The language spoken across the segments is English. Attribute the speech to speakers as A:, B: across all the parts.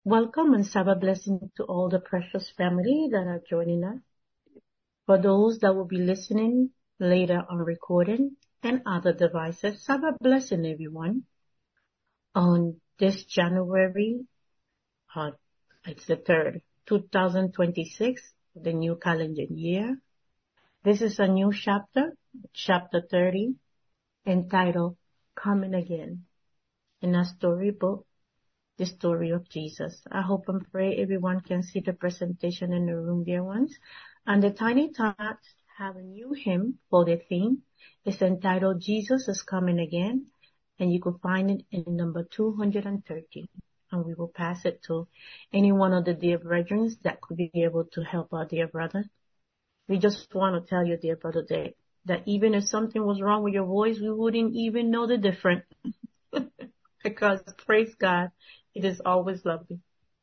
A: Welcome and Sabbath blessing to all the precious family that are joining us. For those that will be listening later on recording and other devices, Sabbath blessing everyone. On this January, it's the 3rd, 2026, the new calendar year. This is a new chapter, chapter 30, entitled Coming Again, in a storybook, the story of Jesus. I hope and pray everyone can see the presentation in the room, dear ones. And the Tiny Tots have a new hymn for the theme. It's entitled Jesus is Coming Again, and you can find it in number 230. And we will pass it to any one of the dear brethren that could be able to help our dear brother. We just want to tell you, dear brother, that even if something was wrong with your voice, we wouldn't even know the difference. Because, praise God, it is always lovely.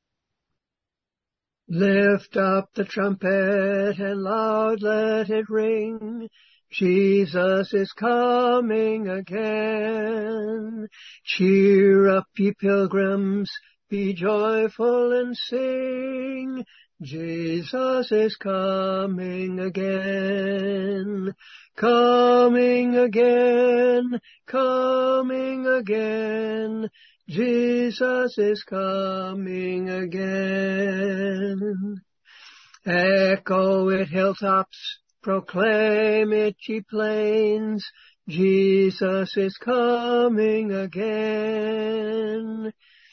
B: Lift up the trumpet and loud let it ring. Jesus is coming again. Cheer up, ye pilgrims, be joyful and sing. Jesus is coming again. Coming again, coming again. Jesus is coming again. Echo it, hilltops, proclaim it, ye plains. Jesus is coming again.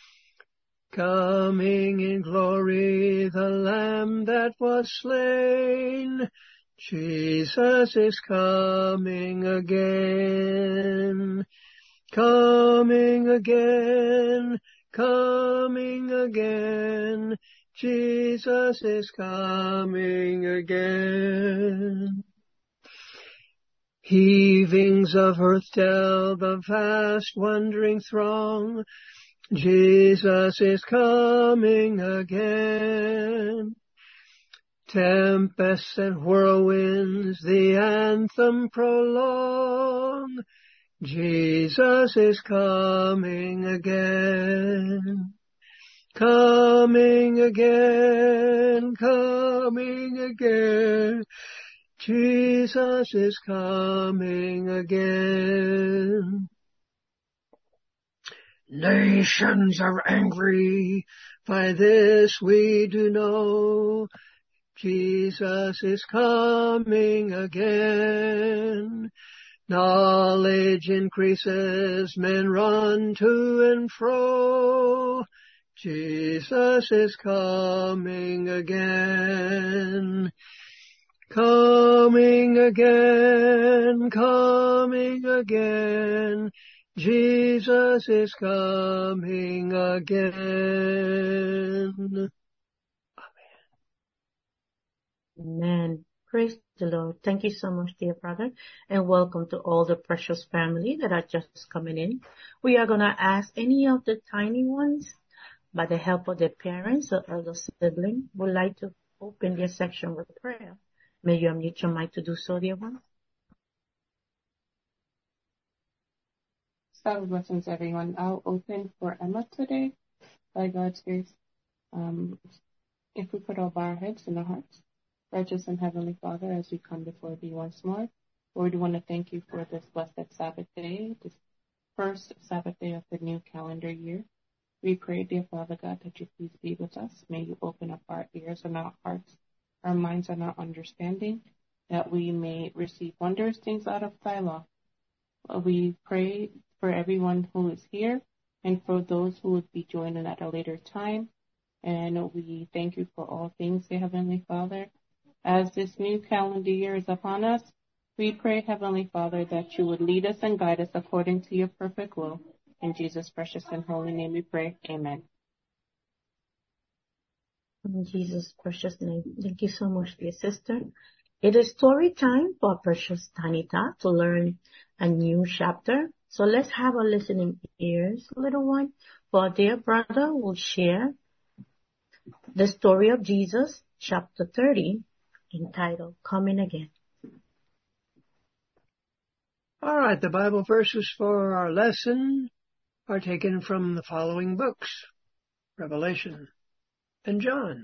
B: Coming in glory, the Lamb that was slain. Jesus is coming again. Coming again, coming again. Jesus is coming again. Heavings of earth tell the vast wondering throng. Jesus is coming again. Tempests and whirlwinds the anthem prolong. Jesus is coming again. Coming again, coming again. Jesus is coming again. Nations are angry, by this we do know. Jesus is coming again. Knowledge increases, men run to and fro. Jesus is coming again. Coming again, coming again. Jesus is coming again.
A: Amen. Praise the Lord. Thank you so much, dear brother, and welcome to all the precious family that are just coming in. We are going to ask any of the tiny ones, by the help of their parents or elder sibling, would like to open their section with prayer. May you unmute your mic to do so, dear one.
C: Sabbath blessings, everyone. I'll open for Emma today, by God's grace. If we could all bow our heads and our hearts. Righteous and Heavenly Father, as we come before Thee once more, Lord, we want to thank You for this blessed Sabbath day, this first Sabbath day of the new calendar year. We pray, dear Father God, that You please be with us. May You open up our ears and our hearts, our minds and our understanding, that we may receive wondrous things out of Thy law. We pray for everyone who is here and for those who would be joining at a later time. And we thank You for all things, dear Heavenly Father. As this new calendar year is upon us, we pray, Heavenly Father, that You would lead us and guide us according to Your perfect will. In Jesus' precious and holy name we pray. Amen.
A: In Jesus' precious name. Thank you so much, dear sister. It is story time for precious Tiny Tot to learn a new chapter. So let's have our listening ears, little one, for our dear brother will share the story of Jesus, chapter 30, entitled Coming Again.
B: All right, the Bible verses for our lesson are taken from the following books. Revelation, and John.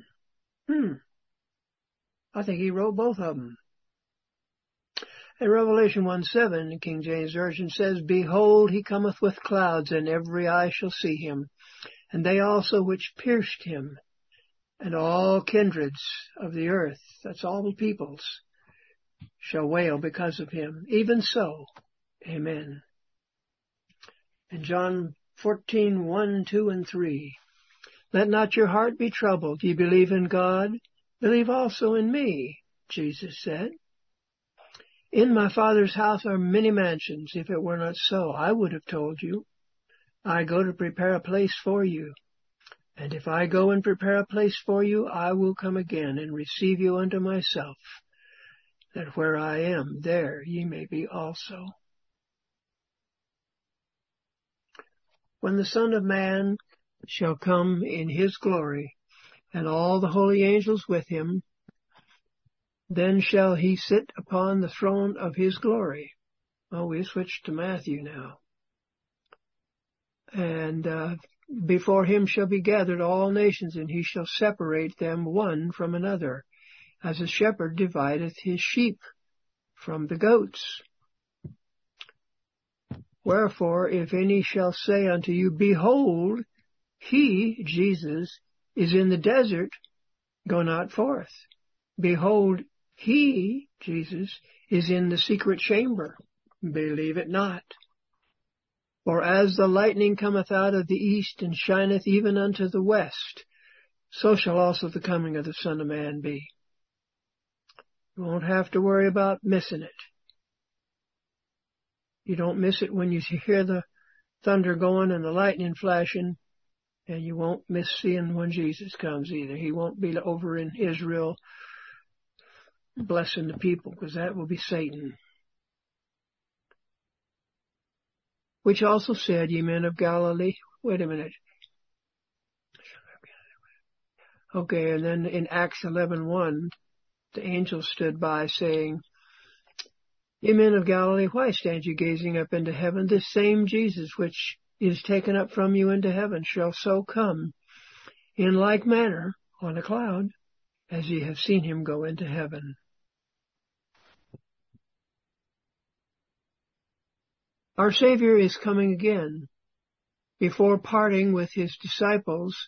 B: I think he wrote both of them. In Revelation 1:7, the King James Version says, Behold, he cometh with clouds, and every eye shall see him, and they also which pierced him, and all kindreds of the earth, that's all the peoples, shall wail because of him. Even so, amen. In John 14:1, 2, and 3, Let not your heart be troubled. Ye believe in God, believe also in me, Jesus said. In my Father's house are many mansions. If it were not so, I would have told you. I go to prepare a place for you. And if I go and prepare a place for you, I will come again and receive you unto myself, that where I am, there ye may be also. When the Son of Man shall come in his glory, and all the holy angels with him, then shall he sit upon the throne of his glory. Oh, we switched to Matthew now. And before him shall be gathered all nations, and he shall separate them one from another, as a shepherd divideth his sheep from the goats. Wherefore, if any shall say unto you, Behold, he, Jesus, is in the desert, go not forth. Behold, he, Jesus, is in the secret chamber, believe it not. For as the lightning cometh out of the east, and shineth even unto the west, so shall also the coming of the Son of Man be. You won't have to worry about missing it. You don't miss it when you hear the thunder going and the lightning flashing, and you won't miss seeing when Jesus comes either. He won't be over in Israel blessing the people, because that will be Satan. Which also said, Ye men of Galilee. Wait a minute. Okay, and then in Acts 11:1, the angel stood by saying, Ye men of Galilee, why stand you gazing up into heaven? This same Jesus which is taken up from you into heaven shall so come in like manner on a cloud, as ye have seen him go into heaven. Our Savior is coming again. Before parting with his disciples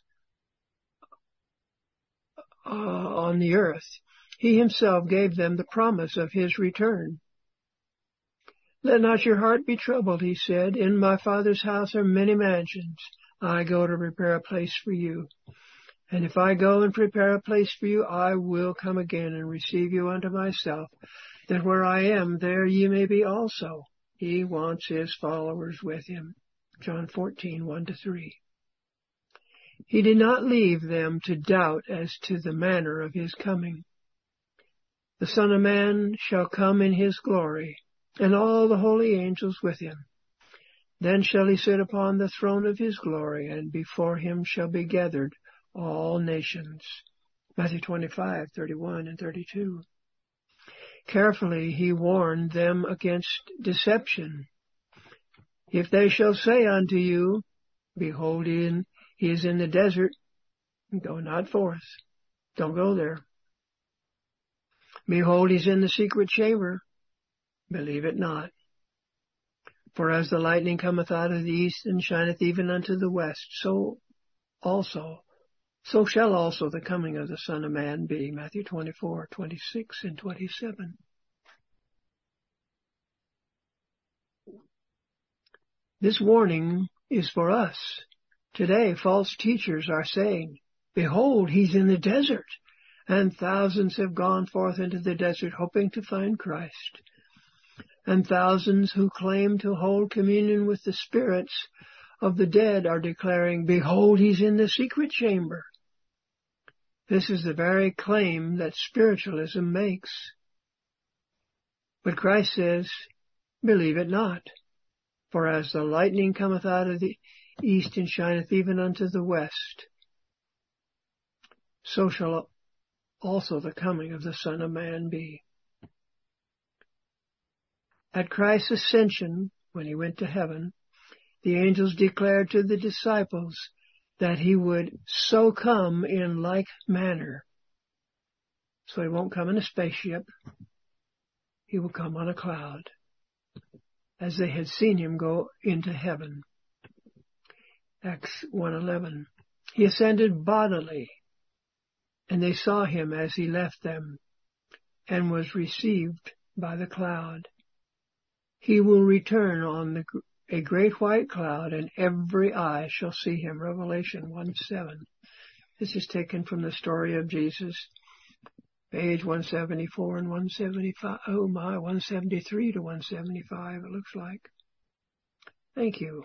B: on the earth, he himself gave them the promise of his return. Let not your heart be troubled, he said. In my Father's house are many mansions. I go to prepare a place for you. And if I go and prepare a place for you, I will come again and receive you unto myself, that where I am, there ye may be also. He wants his followers with him. John 14:1-3. He did not leave them to doubt as to the manner of his coming. The Son of Man shall come in his glory, and all the holy angels with him. Then shall he sit upon the throne of his glory, and before him shall be gathered all nations. Matthew 25:31-32. Carefully he warned them against deception. If they shall say unto you, Behold, he is in the desert, go not forth. Don't go there. Behold, he's in the secret chamber, believe it not. For as the lightning cometh out of the east, and shineth even unto the west, so shall also the coming of the Son of Man be. Matthew 24:26-27. This warning is for us. Today, false teachers are saying, Behold, he's in the desert. And thousands have gone forth into the desert hoping to find Christ. And thousands who claim to hold communion with the spirits of the dead are declaring, Behold, he's in the secret chamber. This is the very claim that spiritualism makes. But Christ says, Believe it not. For as the lightning cometh out of the east and shineth even unto the west, so shall also the coming of the Son of Man be. At Christ's ascension, when he went to heaven, the angels declared to the disciples that he would so come in like manner. So he won't come in a spaceship. He will come on a cloud, as they had seen him go into heaven. Acts 1:11. He ascended bodily, and they saw him as he left them, and was received by the cloud. He will return on a great white cloud, and every eye shall see him. Revelation 1:7. This is taken from the story of Jesus, page 174 and 175. Oh my, 173 to 175, it looks like. Thank you.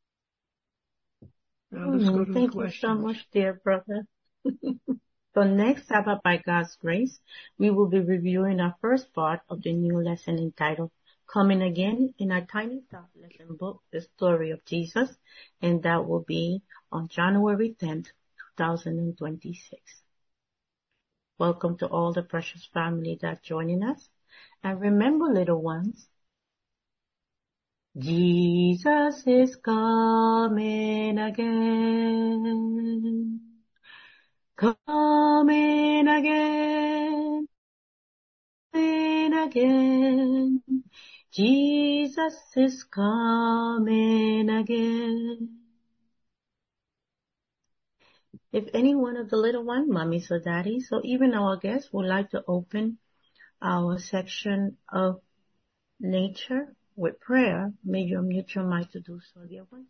B: Now let's go to the questions.
A: Thank you so much, dear brother. So next Sabbath, by God's grace, we will be reviewing our first part of the new lesson entitled Coming Again in our Tiny Top lesson book, The Story of Jesus, and that will be on January 10th, 2026. Welcome to all the precious family that are joining us. And remember, little ones, Jesus is coming again. Coming again. Coming again. Jesus is coming again. If any one of the little one, mommies or daddies, or even our guests would like to open our section of nature with prayer, may you unmute your mic to do so, dear ones.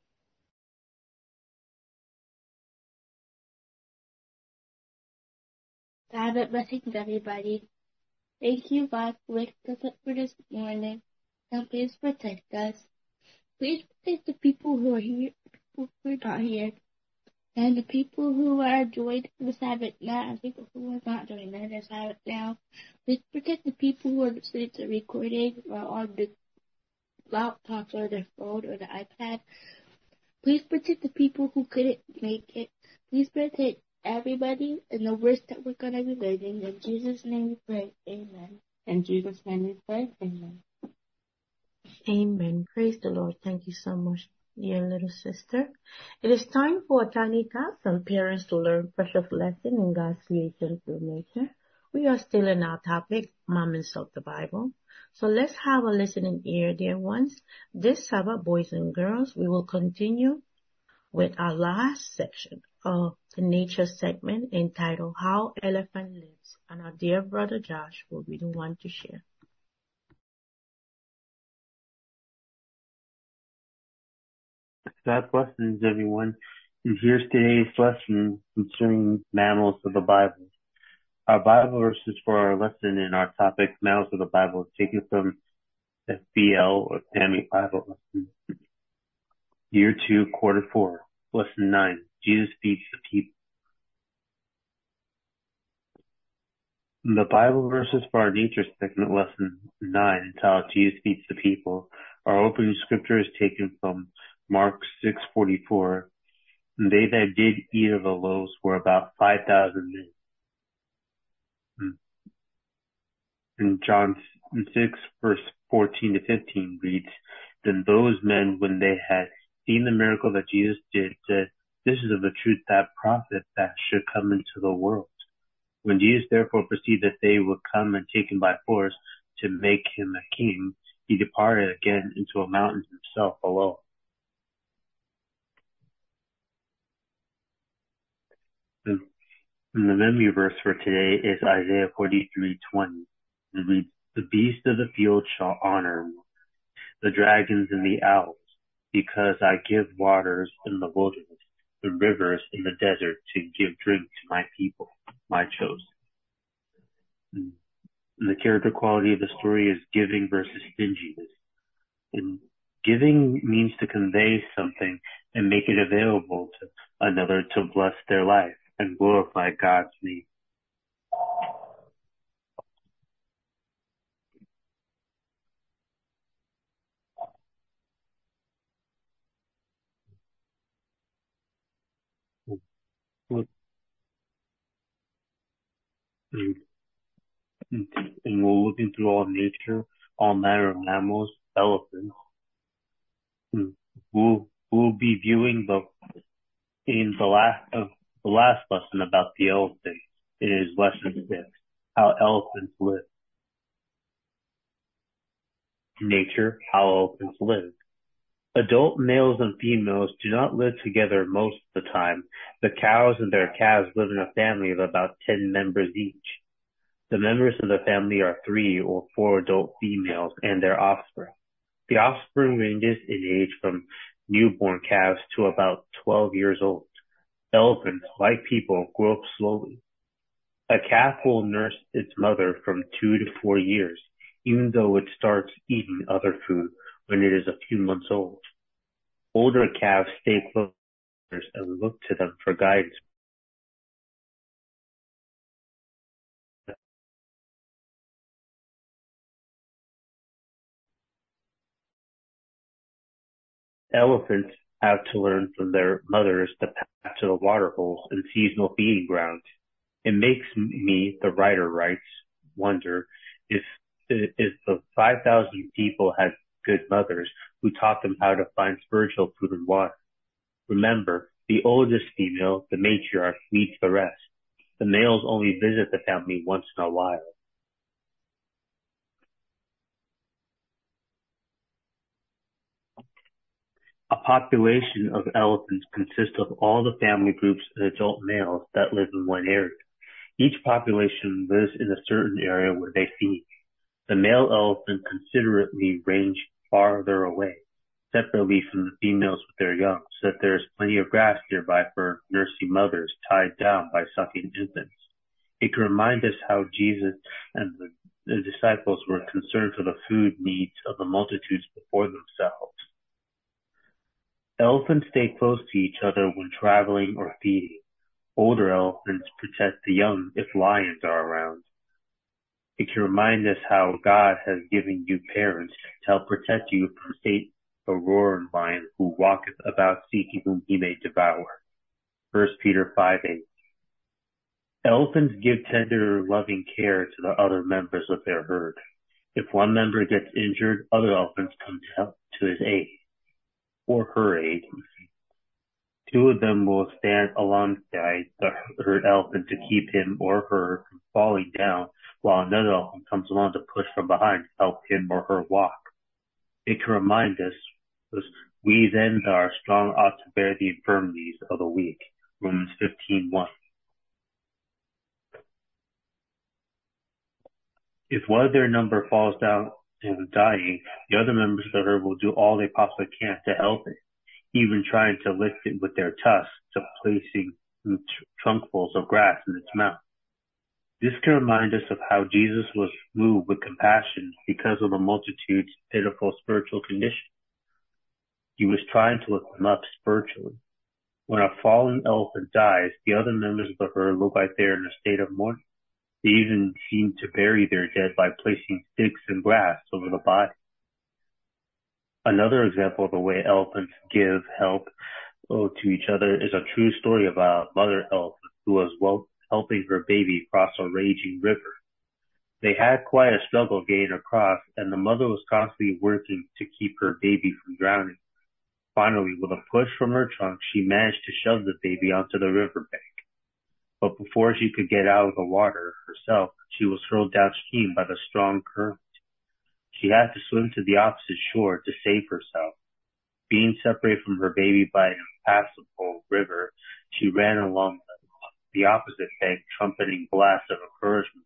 D: Sabbath blessings, everybody. Thank you, God, for waking us up for this morning. And please protect us. Please protect the people who are here, people who are not here, and the people who are joined the Sabbath now, and people who are not joining the Sabbath now. Please protect the people who are listening to the recording or on the laptops or their phone or the iPad. Please protect the people who couldn't make it. Please protect everybody in the worst that we're going to be living. In Jesus' name we pray. Amen.
C: In Jesus' name we pray. Amen.
A: Amen. Praise the Lord. Thank you so much, dear little sister. It is time for a tiny task from parents to learn precious lesson in God's creation through nature. We are still in our topic, Moments of the Bible. So let's have a listening ear, dear ones. This Sabbath, boys and girls, we will continue with our last section of the nature segment entitled How Elephant Lives. And our dear brother Josh will be the one to share.
E: God blessings, everyone. And here's today's lesson concerning mammals of the Bible. Our Bible verses for our lesson and our topic, mammals of the Bible, is taken from FBL or Family Bible Lesson, Year 2, Quarter 4, Lesson 9. Jesus feeds the people. The Bible verses for our nature segment, Lesson 9, entitled Jesus feeds the people. Our opening scripture is taken from Mark 6:44. And they that did eat of the loaves were about 5,000 men. And John 6, verse 14 to 15 reads, Then those men, when they had seen the miracle that Jesus did, said, This is of the truth that prophet that should come into the world. When Jesus therefore perceived that they would come and take him by force to make him a king, he departed again into a mountain himself alone. And the memory verse for today is Isaiah 43:20. It reads, The beasts of the field shall honor me, the dragons and the owls, because I give waters in the wilderness, and rivers in the desert to give drink to my people, my chosen. And the character quality of the story is giving versus stinginess. And giving means to convey something and make it available to another to bless their life and glorify God's name. And we're looking through all nature, all manner of mammals, elephants. We'll be viewing In the last lesson about the elephant is lesson 6, how elephants live. Nature, how elephants live. Adult males and females do not live together most of the time. The cows and their calves live in a family of about 10 members each. The members of the family are 3 or 4 adult females and their offspring. The offspring ranges in age from newborn calves to about 12 years old. Elephants, like people, grow up slowly. A calf will nurse its mother from 2 to 4 years, even though it starts eating other food when it is a few months old. Older calves stay close to mothers and look to them for guidance. Elephants have to learn from their mothers the path to the water holes and seasonal feeding grounds. It makes me, the writer writes, wonder if the 5,000 people had good mothers who taught them how to find spiritual food and water. Remember, the oldest female, the matriarch, leads the rest. The males only visit the family once in a while. A population of elephants consists of all the family groups and adult males that live in one area. Each population lives in a certain area where they feed. The male elephant considerately range farther away, separately from the females with their young, so that there is plenty of grass nearby for nursing mothers tied down by sucking infants. It can remind us how Jesus and the disciples were concerned for the food needs of the multitudes before themselves. Elephants stay close to each other when traveling or feeding. Older elephants protect the young if lions are around. It can remind us how God has given you parents to help protect you from Satan, a roaring lion who walketh about seeking whom he may devour. 1 Peter 5:8. Elephants give tender, loving care to the other members of their herd. If one member gets injured, other elephants come to help to his aid, or her aid. 2 of them will stand alongside the herd elephant to keep him or her from falling down, while another elephant comes along to push from behind to help him or her walk. It can remind us, we then that are strong ought to bear the infirmities of the weak. Romans 15:1. If one of their number falls down and dying, the other members of the herd will do all they possibly can to help it, even trying to lift it with their tusks, to placing trunkfuls of grass in its mouth. This can remind us of how Jesus was moved with compassion because of the multitude's pitiful spiritual condition. He was trying to lift them up spiritually. When a fallen elephant dies, the other members of the herd look like they are in a state of mourning. They even seem to bury their dead by placing sticks and grass over the body. Another example of the way elephants give help to each other is a true story about a mother elephant who was helping her baby cross a raging river. They had quite a struggle getting across, and the mother was constantly working to keep her baby from drowning. Finally, with a push from her trunk, she managed to shove the baby onto the riverbank. But before she could get out of the water herself, she was hurled downstream by the strong current. She had to swim to the opposite shore to save herself. Being separated from her baby by an impassable river, she ran along the opposite bank, trumpeting blasts of encouragement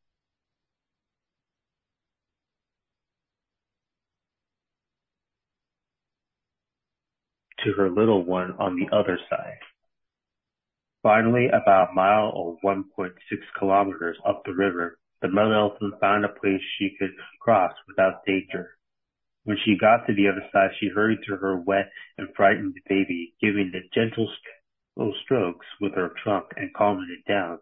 E: to her little one on the other side. Finally, about a mile or 1.6 kilometers up the river, the mother elephant found a place she could cross without danger. When she got to the other side, she hurried to her wet and frightened baby, giving it gentle strokes with her trunk and calming it down.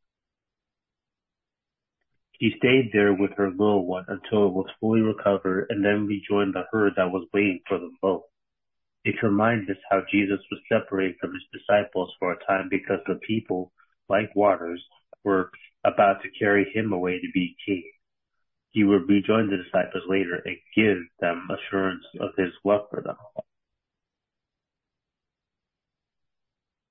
E: She stayed there with her little one until it was fully recovered and then rejoined the herd that was waiting for them both. It reminds us how Jesus was separated from his disciples for a time because the people, like waters, were about to carry him away to be king. He would rejoin the disciples later and give them assurance of his love for them.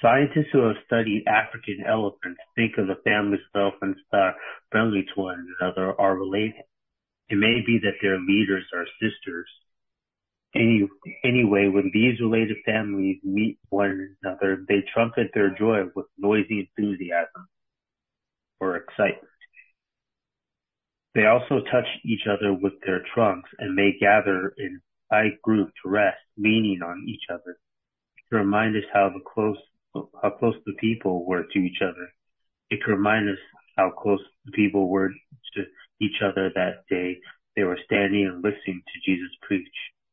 E: Scientists who have studied African elephants think of the families of elephants that are friendly to one another are related. It may be that their leaders are sisters. Anyway, when these related families meet one another, they trumpet their joy with noisy enthusiasm or excitement. They also touch each other with their trunks and may gather in tight group to rest, leaning on each other, to remind us how close the people were to each other. It can remind us how close the people were to each other that day they were standing and listening to Jesus preach.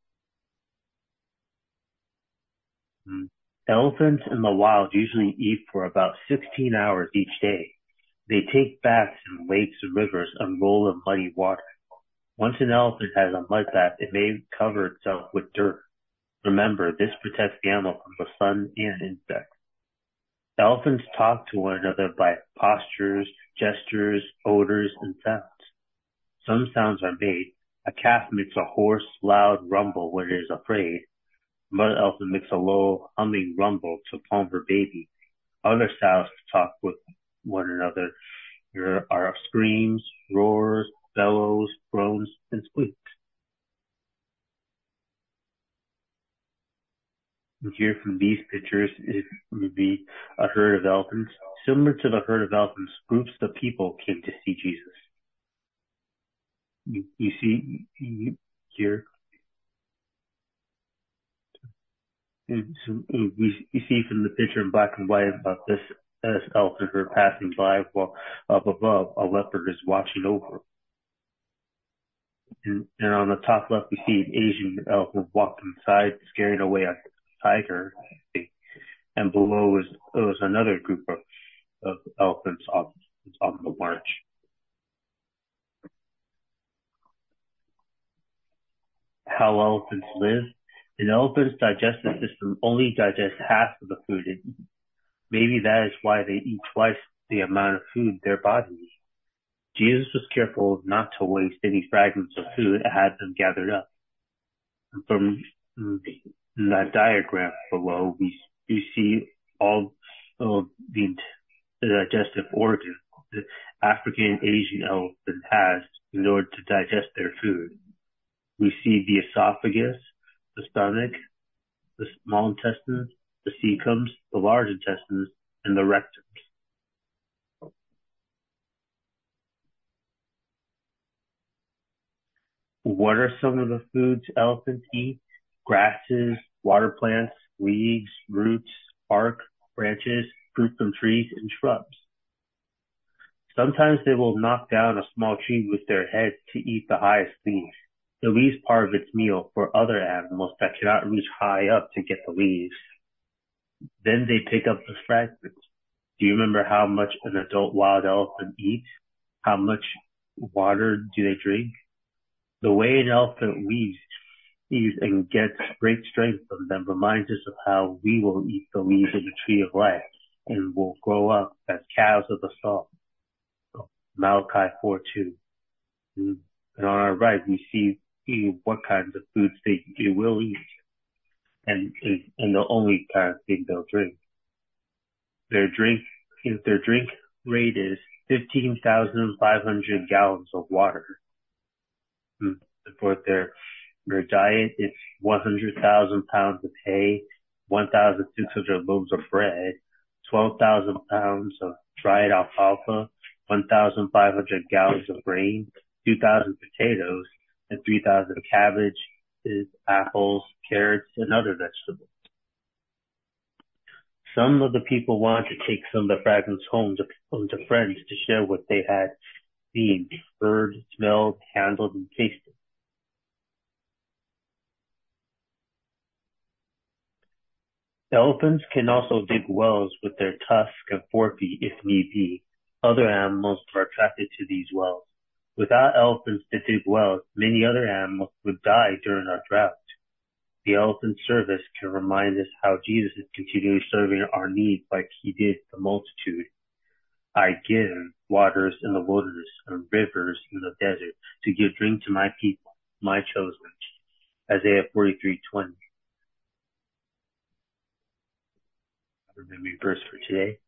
E: Elephants in the wild usually eat for about 16 hours each day. They take baths in lakes and rivers and roll in muddy water. Once an elephant has a mud bath, it may cover itself with dirt. Remember, this protects the animal from the sun and insects. Elephants talk to one another by postures, gestures, odors, and sounds. Some sounds are made. A calf makes a hoarse, loud rumble when it is afraid. A mother elephant makes a low, humming rumble to calm her baby. Other sounds to talk with one another. There are screams, roars, bellows, groans, and squeaks. And here from these pictures, it would be a herd of elephants. Similar to the herd of elephants, groups of people came to see Jesus. You see here, we see from the picture in black and white about this elephant herd passing by while up above a leopard is watching over. And on the top left, we see an Asian elephant walking inside, scaring away a tiger. And below was another group of elephants on the march. How elephants live. An elephant's digestive system only digests half of the food it eats. Maybe that is why they eat twice the amount of food their body needs. Jesus was careful not to waste any fragments of food and had them gathered up. From that diagram below, we see all of the digestive organs the African and Asian elephant has in order to digest their food. We see the esophagus, the stomach, the small intestines, the cecums, the large intestines, and the rectums. What are some of the foods elephants eat? Grasses, water plants, leaves, roots, bark, branches, fruit from trees, and shrubs. Sometimes they will knock down a small tree with their heads to eat the highest leaves. The leaves part of its meal for other animals that cannot reach high up to get the leaves. Then they pick up the fragments. Do you remember how much an adult wild elephant eats? How much water do they drink? The way an elephant eats and gets great strength from them reminds us of how we will eat the leaves of the tree of life and will grow up as calves of the salt. Malachi 4:2. And on our right, we see what kinds of foods they will eat and the only kind of thing they'll drink. Their drink rate is 15,500 gallons of water. For their diet, it's 100,000 pounds of hay, 1,600 loaves of bread, 12,000 pounds of dried alfalfa, 1,500 gallons of grain, 2,000 potatoes, and 3,000 cabbages, apples, carrots, and other vegetables. Some of the people want to take some of the fragments home to friends to share what they had seen, heard, smelled, handled, and tasted. Elephants can also dig wells with their tusks and forefeet if need be. Other animals are attracted to these wells. Without elephants to dig wells, many other animals would die during our drought. The elephant service can remind us how Jesus is continually serving our needs like he did the multitude. I give waters in the wilderness and rivers in the desert to give drink to my people, my chosen. Isaiah 43:20. The memory verse for today.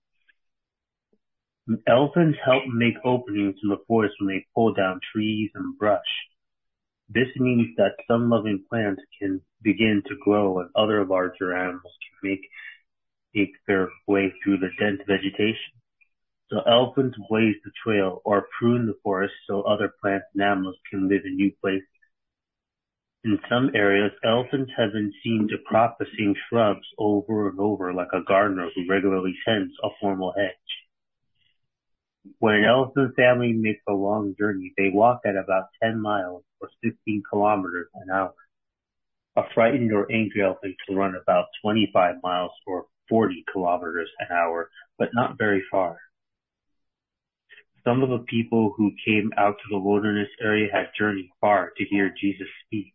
E: Elephants help make openings in the forest when they pull down trees and brush. This means that some living plants can begin to grow and other larger animals can make their way through the dense vegetation. So elephants blaze the trail or prune the forest so other plants and animals can live in new places. In some areas, elephants have been seen to crop the same shrubs over and over like a gardener who regularly tends a formal hedge. When an elephant family makes a long journey, they walk at about 10 miles or 15 kilometers an hour. A frightened or angry elephant can run about 25 miles or 40 kilometers an hour, but not very far. Some of the people who came out to the wilderness area had journeyed far to hear Jesus speak.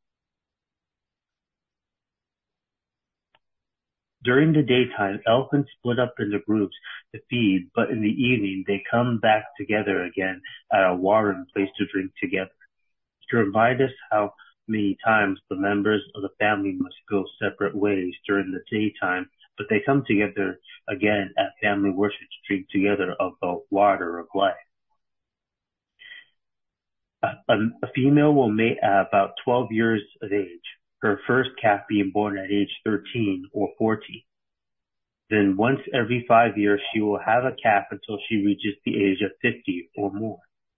E: During the daytime, elephants split up into groups to feed, but in the evening they come back together again at a watering place to drink together. To remind us how many times the members of the family must go separate ways during the daytime, but they come together again at family worship to drink together of the water of life. A female will mate at about 12 years of age, her first calf being born at age 13 or 14. Then once every 5 years, she will have a calf until she reaches the age of 50 or more.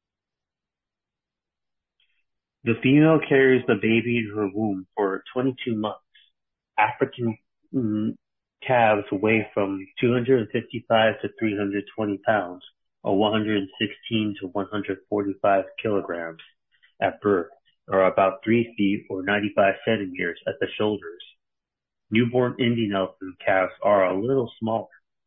E: The female carries the baby in her womb for 22 months. African calves weigh from 255 to 320 pounds, or 116 to 145 kilograms at birth, or about 3 feet or 95 centimeters at the shoulders. Newborn Indian elephant calves are a little smaller.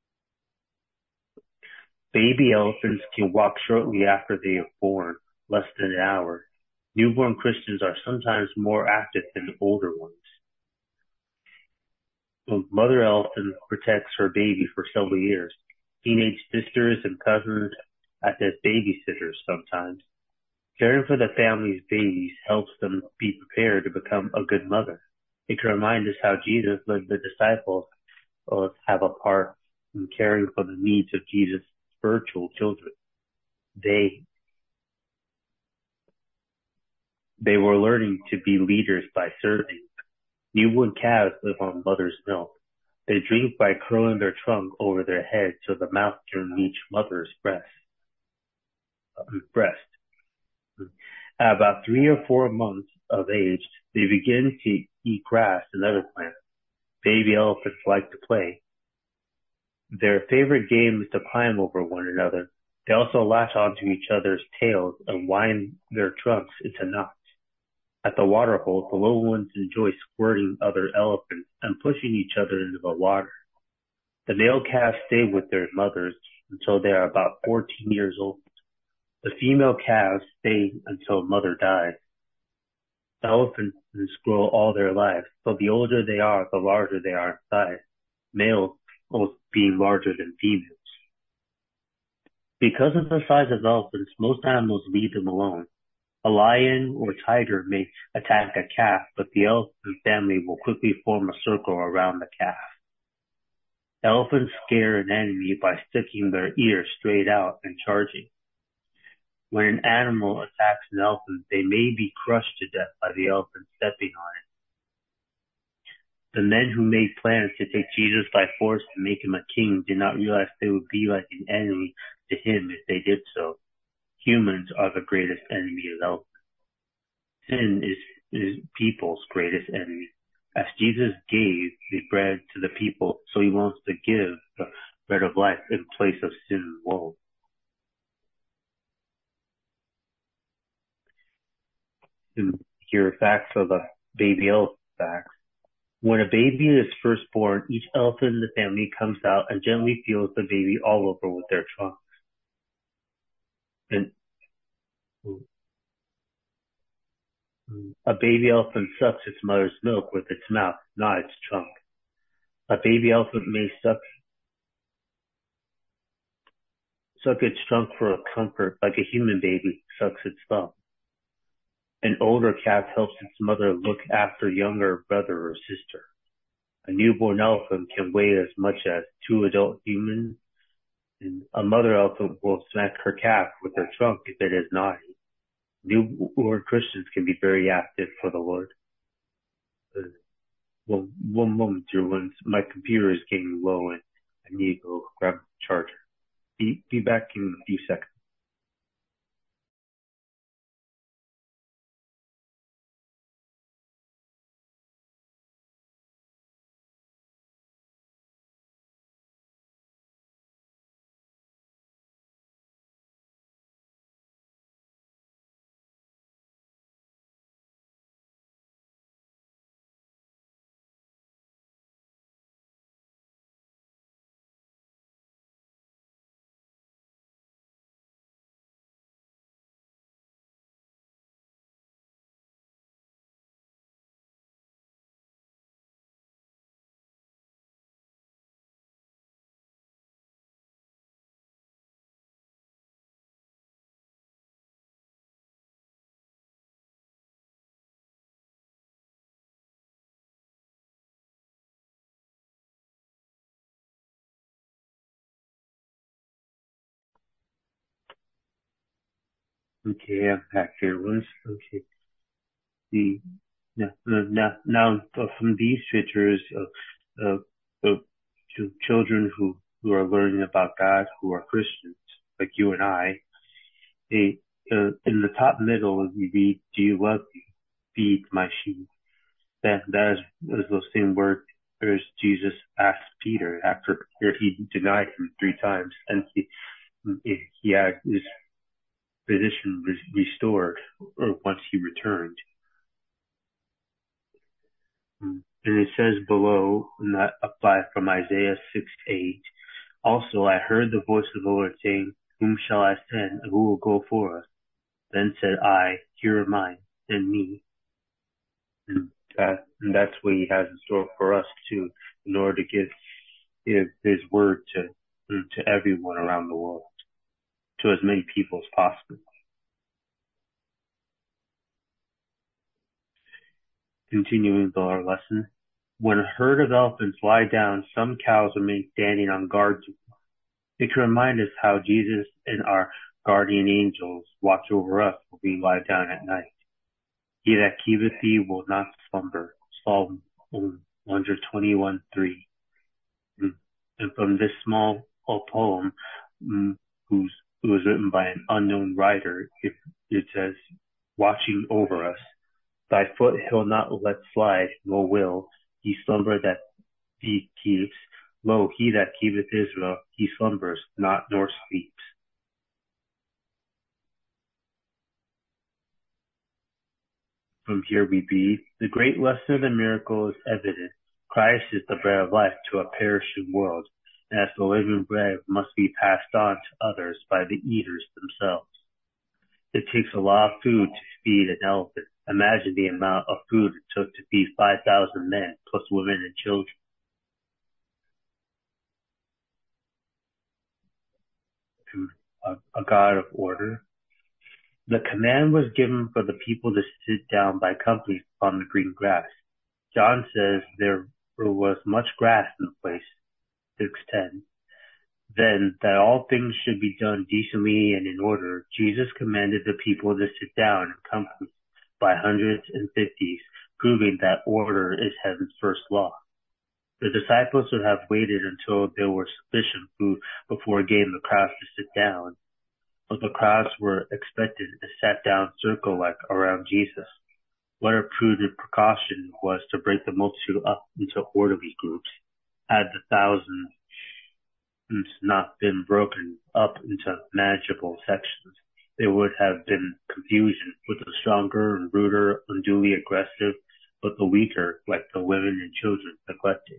E: Baby elephants can walk shortly after they are born, less than an hour. Newborn Christians are sometimes more active than older ones. The mother elephant protects her baby for several years. Teenage sisters and cousins act as babysitters sometimes. Caring for the family's babies helps them be prepared to become a good mother. It can remind us how Jesus led the disciples have a part in caring for the needs of Jesus' spiritual children. They were learning to be leaders by serving. Newborn calves live on mother's milk. They drink by curling their trunk over their head so the mouth can reach mother's breast. At about 3 or 4 months of age, they begin to eat grass and other plants. Baby elephants like to play. Their favorite game is to climb over one another. They also latch onto each other's tails and wind their trunks into knots. At the water hole, the little ones enjoy squirting other elephants and pushing each other into the water. The male calves stay with their mothers until they are about 14 years old. The female calves stay until mother dies. Elephants grow all their lives, so the older they are, the larger they are in size, males being larger than females. Because of the size of elephants, most animals leave them alone. A lion or tiger may attack a calf, but the elephant family will quickly form a circle around the calf. Elephants scare an enemy by sticking their ears straight out and charging. When an animal attacks an elephant, they may be crushed to death by the elephant stepping on it. The men who made plans to take Jesus by force and make him a king did not realize they would be like an enemy to him if they did so. Humans are the greatest enemy of elephants. Sin is people's greatest enemy. As Jesus gave the bread to the people, so he wants to give the bread of life in place of sin and woe. And here are facts of the baby elephant facts. When a baby is first born, each elephant in the family comes out and gently feels the baby all over with their trunks. And a baby elephant sucks its mother's milk with its mouth, not its trunk. A baby elephant may suck its trunk for a comfort, like a human baby sucks its thumb. An older calf helps its mother look after younger brother or sister. A newborn elephant can weigh as much as 2 adult humans, and a mother elephant will smack her calf with her trunk if it is naughty. Newborn Christians can be very active for the Lord. Well, one moment, dear ones. My computer is getting low and I need to go grab the charger. Be back in a few seconds. Okay, I'm back here once. Okay. Now from these pictures of children who are learning about God, who are Christians, like you and I, in the top middle, you read, "Do you love me? Feed my sheep." That is those same words as Jesus asked Peter after he denied him 3 times, and he had his position restored, or once he returned. And it says below, and that applies from Isaiah 6:8. Also, I heard the voice of the Lord saying, "Whom shall I send, and who will go for us?" Then said I, "Here am I, send me." And that's what he has in store for us too, in order to give his word to everyone around the world, to as many people as possible. Continuing our lesson. When a herd of elephants lie down, some cows remain standing on guard. It can remind us how Jesus and our guardian angels watch over us when we lie down at night. He that keepeth thee will not slumber. Psalm 121:3. And from this small poem, who was written by an unknown writer, it says, watching over us. Thy foot he'll not let slide, nor will he slumber that he keeps. Lo, he that keepeth Israel, he slumbers not nor sleeps. From here we read, the great lesson of the miracle is evident. Christ is the bread of life to a perishing world, and as the living bread must be passed on to others by the eaters themselves. It takes a lot of food to feed an elephant. Imagine the amount of food it took to feed 5,000 men, plus women and children. A God of order. The command was given for the people to sit down by companies upon the green grass. John says there was much grass in the place, 6:10. Then, that all things should be done decently and in order, Jesus commanded the people to sit down in companies by hundreds and fifties, proving that order is heaven's first law. The disciples would have waited until there was sufficient food before getting the crowds to sit down. But the crowds were expected and sat down circle-like around Jesus. What a prudent precaution it was to break the multitude up into orderly groups. Had the thousands not been broken up into manageable sections, there would have been confusion, with the stronger and ruder unduly aggressive, but the weaker, like the women and children, neglected.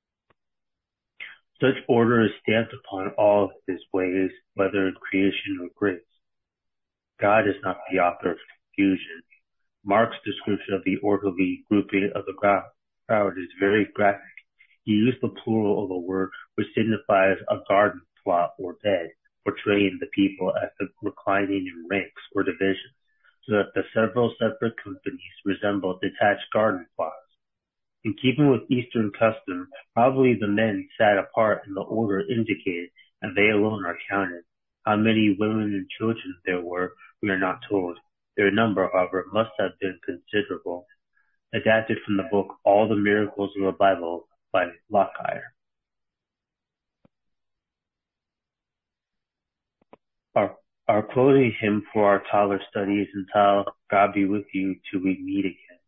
E: Such order is stamped upon all of his ways, whether in creation or grace. God is not the author of confusion. Mark's description of the orderly grouping of the crowd is very graphic. He used the plural of the word, which signifies a garden plot or bed, portraying the people as reclining in ranks or divisions, so that the several separate companies resemble detached garden plots. In keeping with Eastern custom, probably the men sat apart in the order indicated, and they alone are counted. How many women and children there were, we are not told. Their number, however, must have been considerable. Adapted from the book All the Miracles of the Bible by Lockyer. Our closing hymn for our toddler study is entitled God Be With You Till We Meet Again.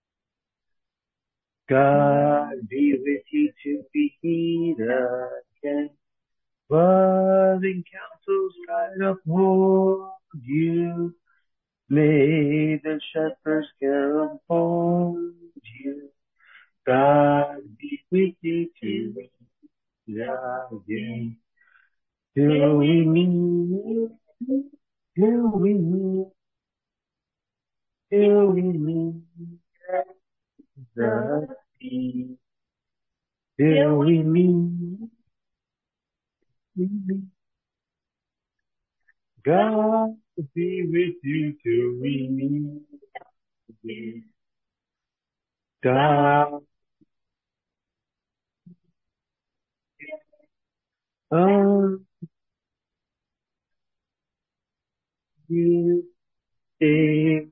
E: God be with you till we meet again. Loving counsels guide uphold you. May the shepherd's care uphold you. God be with you till we meet again. Till we meet, till we meet, till we meet the sea. Till we meet, God be with you till we meet again. God, you stay.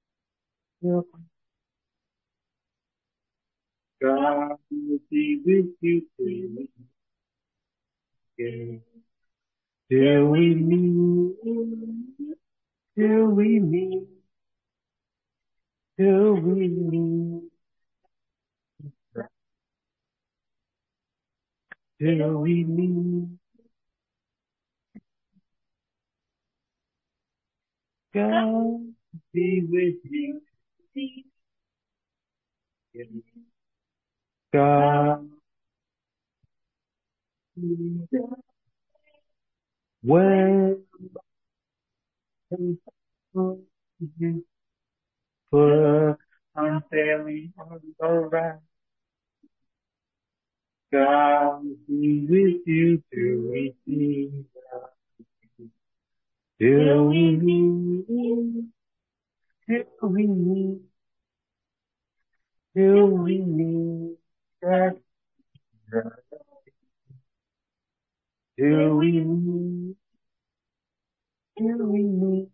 E: God be with you till we meet again. Till we meet, till we meet, till we meet, till we meet. God be with you. God, when you put unfailing on the right, God be with you till we see, till we meet, till we meet, till we meet, till we meet, till we meet,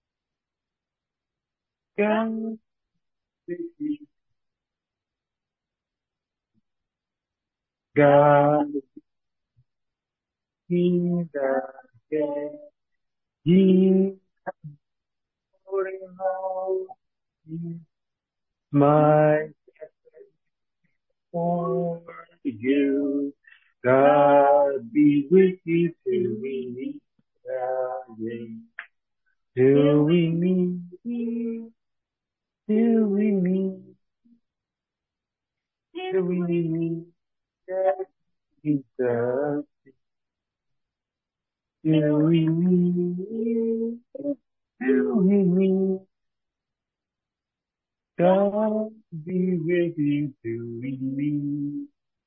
E: God with you. God be again. He holding on my for you. God be with you till we meet again. Till we meet, till we meet, till we meet, Jesus. Till we meet, till we meet, God be with you till we meet.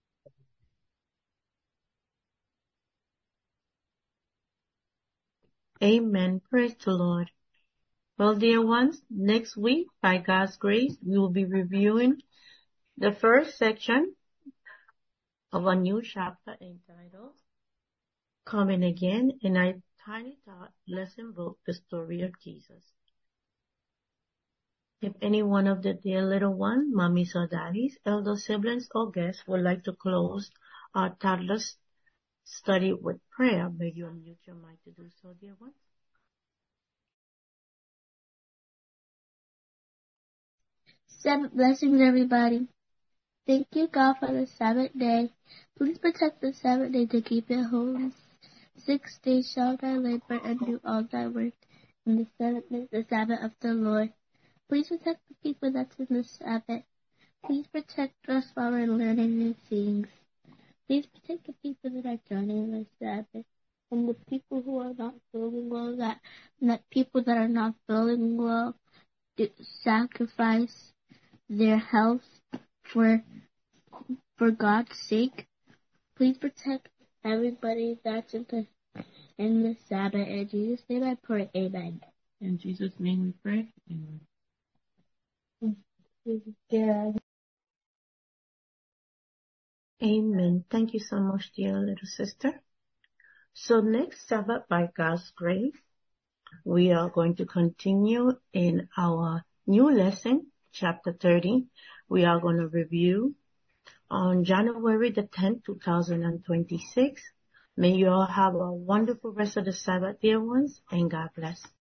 A: Amen. Praise the Lord. Well, dear ones, next week, by God's grace, we will be reviewing the first section of a new chapter entitled Coming Again, in a tiny thought lesson book, The Story of Jesus. If any one of the dear little ones, mommies or daddies, elder siblings or guests would like to close our toddler's study with prayer, may you unmute your mic to do so, dear ones.
D: Sabbath blessings, everybody. Thank you, God, for the Sabbath day. Please protect the Sabbath day to keep it holy. 6 days shall thy labor and do all thy work, and the seventh is the Sabbath of the Lord. Please protect the people that's in the Sabbath. Please protect us while we're learning new things. Please protect the people that are joining the Sabbath, and the people who are not feeling well, that people that are not feeling well sacrifice their health for God's sake. Please protect everybody that's in the Sabbath. In Jesus' name I pray, amen.
A: In Jesus' name we pray, amen.
D: Yeah.
A: Amen. Thank you so much, dear little sister. So next Sabbath, by God's grace, we are going to continue in our new lesson, chapter 30. We are going to review on January the 10th, 2026. May you all have a wonderful rest of the Sabbath, dear ones, and God bless.